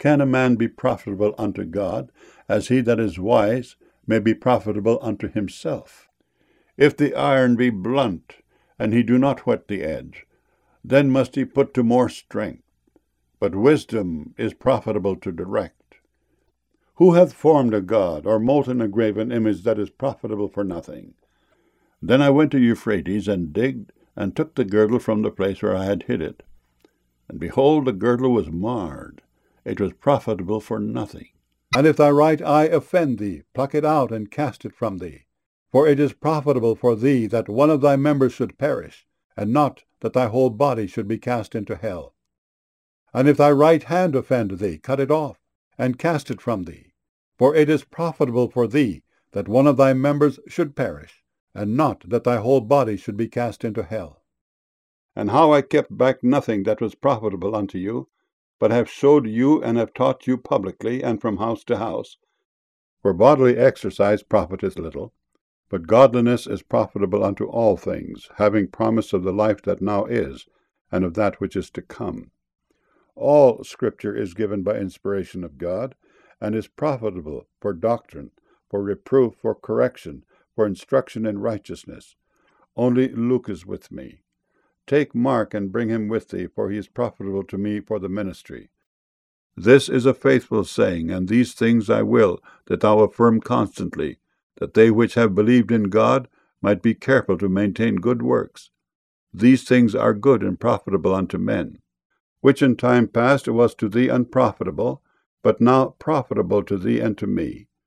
can a man be profitable unto God, as he that is wise may be profitable unto himself? If the iron be blunt, and he do not whet the edge, then must he put to more strength. But wisdom is profitable to direct. Who hath formed a god, or molten a graven image that is profitable for nothing? Then I went to Euphrates, and digged, and took the girdle from the place where I had hid it. And behold, the girdle was marred. It was profitable for nothing. And if thy right eye offend thee, pluck it out, and cast it from thee. For it is profitable for thee that one of thy members should perish, and not that thy whole body should be cast into hell. And if thy right hand offend thee, cut it off, and cast it from thee. For it is profitable for thee that one of thy members should perish, and not that thy whole body should be cast into hell. And how I kept back nothing that was profitable unto you, but have showed you and have taught you publicly and from house to house. For bodily exercise profiteth little, but godliness is profitable unto all things, having promise of the life that now is, and of that which is to come. All Scripture is given by inspiration of God, and is profitable for doctrine, for reproof, for correction, for instruction in righteousness. Only Luke is with me. Take Mark and bring him with thee, for he is profitable to me for the ministry. This is a faithful saying, and these things I will, that thou affirm constantly, that they which have believed in God might be careful to maintain good works. These things are good and profitable unto men, which in time past was to thee unprofitable, but now profitable to thee and to me,